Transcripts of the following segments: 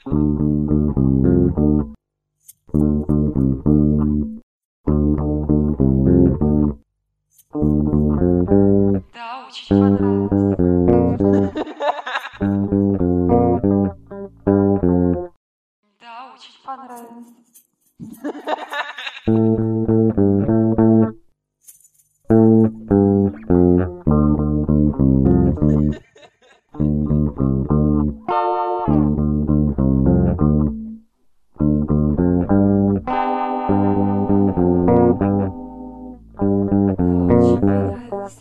Да, очень понравилось. Да, очень понравилось. Очень понравилось.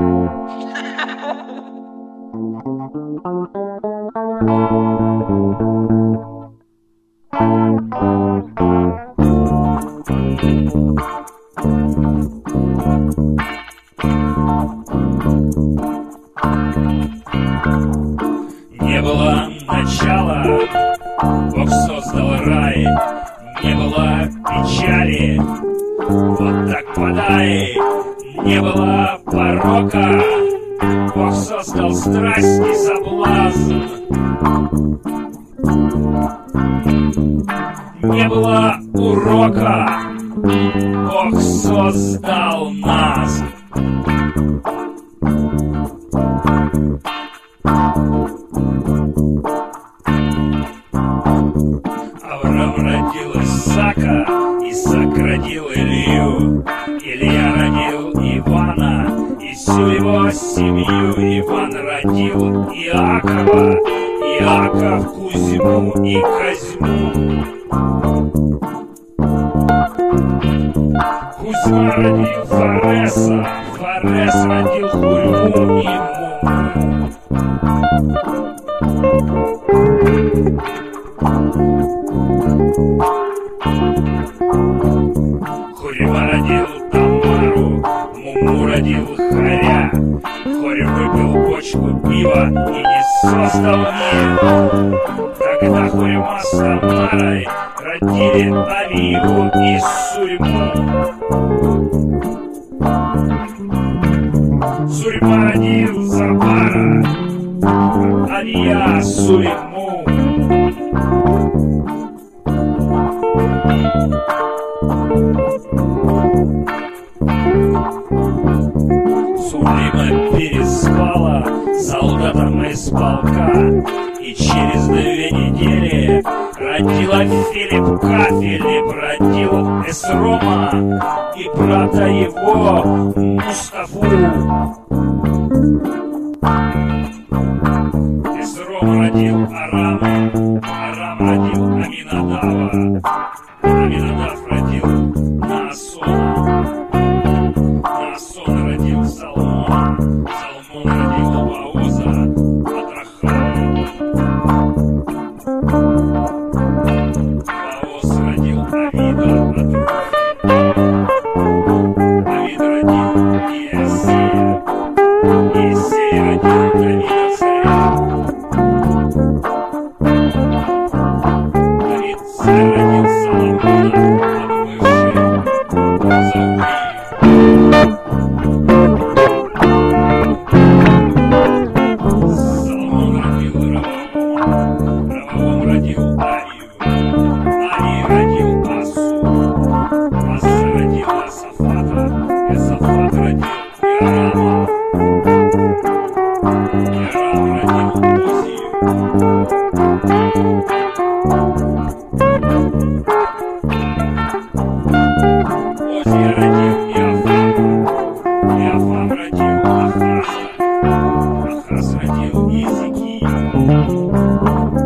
Не было начала, Бог создал рай, не было печали, вот так подай. Не было порока, Бог создал страсть и соблазн. Не было урока, Бог создал нас. Авраам родил Исаака, Исаак родил Илью, Илья родил Ивана и всю его семью. Иван родил Иакова, Иаков Кузьму и Козьму. Кузьма родил Фареса, Фарес родил Хурьму и Муму. Хурьма родил Тамару, Муму родил Харя. Хорем выпил бочку пива и не создал мир. Тогда Хорема с Тамарой родили Авигу и Сурьму. Сурьма родил Забара, Авия Сурьму. Сулима переспала солдатам из полка и через 2 недели родила Филиппка. Филипп родил Эсрома и брата его Мустафу. Эсром родил Арама, Арам родил Аминадава, Аминадав родил Наасона, Наасон родил Салмона, Салмон родил Баоза, Атрахама. Баоз родил Авида, Авид родил Иесея, Иесей родил Давида царя. Давид царь родил Соломона, отмывший Соломон родил Раваама, Раваам родил Арию, Арий родил Асу, Аса родил Асафата, Эсафат родил Иорама, Иорам родил Озию. Озия родил Иофама, Иофам родил Ахаза, Ахаз родил Иезекию.